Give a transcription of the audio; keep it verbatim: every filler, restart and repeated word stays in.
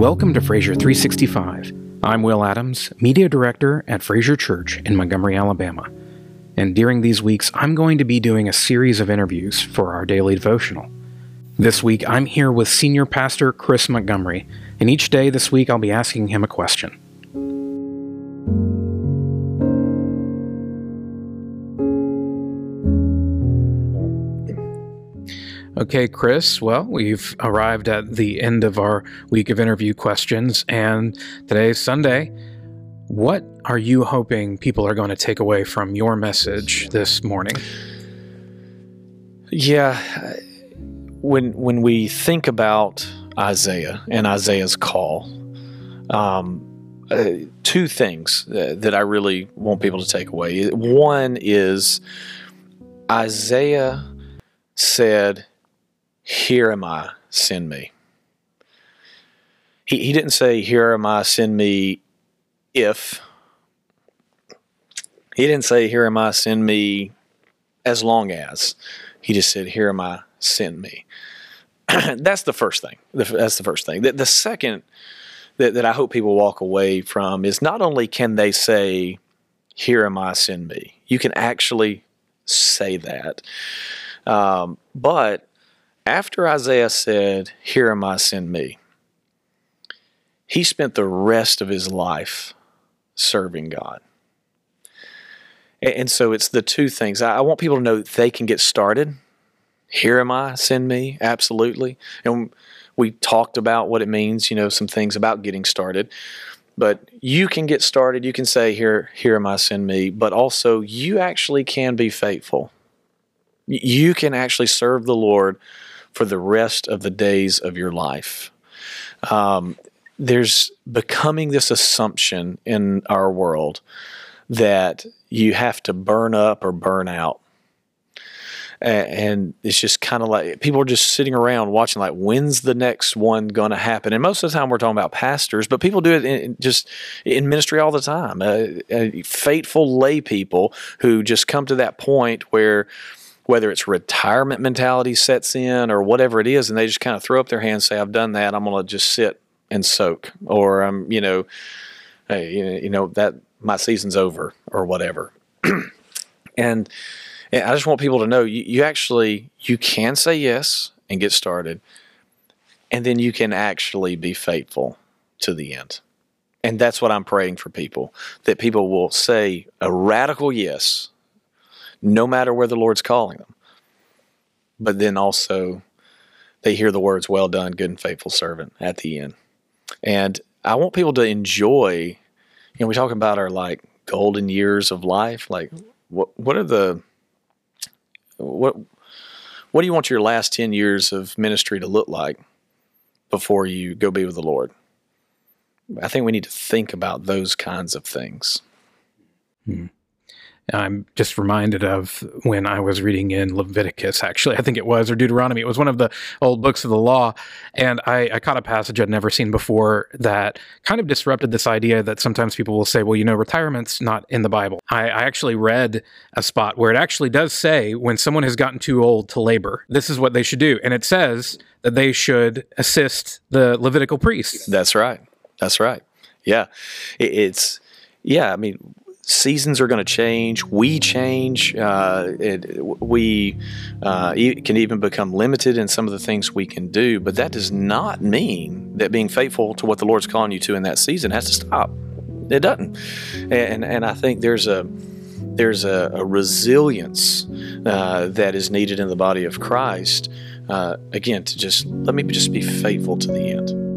Welcome to Fraser three sixty-five. I'm Will Adams, Media Director at Fraser Church in Montgomery, Alabama. And during these weeks, I'm going to be doing a series of interviews for our daily devotional. This week, I'm here with Senior Pastor Chris Montgomery, and each day this week I'll be asking him a question. Okay, Chris, well, we've arrived at the end of our week of interview questions, and today's Sunday. What are you hoping people are going to take away from your message this morning? Yeah, when when we think about Isaiah and Isaiah's call, um, uh, two things uh, that I really want people to take away. One is Isaiah said, "Here am I, send me." He he didn't say, "Here am I, send me if." He didn't say, "Here am I, send me as long as." He just said, "Here am I, send me." That's the first thing. That's the first thing. The, the second that, that I hope people walk away from is not only can they say, "Here am I, send me." You can actually say that. Um, but after Isaiah said, "Here am I, send me," he spent the rest of his life serving God. And so it's the two things. I want people to know that they can get started. Here am I, send me, absolutely. And we talked about what it means, you know, some things about getting started. But you can get started. You can say, here, here am I, send me. But also, you actually can be faithful. You can actually serve the Lord for the rest of the days of your life. Um, there's becoming this assumption in our world that you have to burn up or burn out. And it's just kind of like people are just sitting around watching, like, when's the next one going to happen? And most of the time we're talking about pastors, but people do it in, just in ministry all the time. Uh, uh, faithful lay people who just come to that point where whether it's retirement mentality sets in or whatever it is, and they just kind of throw up their hands, say, "I've done that. I'm going to just sit and soak," or I'm, you know, hey, you know that my season's over or whatever. and, and I just want people to know you, you actually you can say yes and get started, and then you can actually be faithful to the end. And that's what I'm praying for people, that people will say a radical yes, no matter where the Lord's calling them. But then also they hear the words, "Well done, good and faithful servant," at the end. And I want people to enjoy, you know, we talk about our like golden years of life. Like what what are the what what do you want your last ten years of ministry to look like before you go be with the Lord? I think we need to think about those kinds of things. Hmm. I'm just reminded of when I was reading in Leviticus, actually, I think it was, or Deuteronomy. It was one of the old books of the law. And I, I caught a passage I'd never seen before that kind of disrupted this idea that sometimes people will say, well, you know, retirement's not in the Bible. I, I actually read a spot where it actually does say when someone has gotten too old to labor, this is what they should do. And it says that they should assist the Levitical priests. That's right. That's right. Yeah. It, it's, yeah, I mean, seasons are going to change. We change. Uh, it, we uh, can even become limited in some of the things we can do. But that does not mean that being faithful to what the Lord's calling you to in that season has to stop. It doesn't. And and I think there's a there's a, a resilience uh, that is needed in the body of Christ. Uh, again, to just let me just be faithful to the end.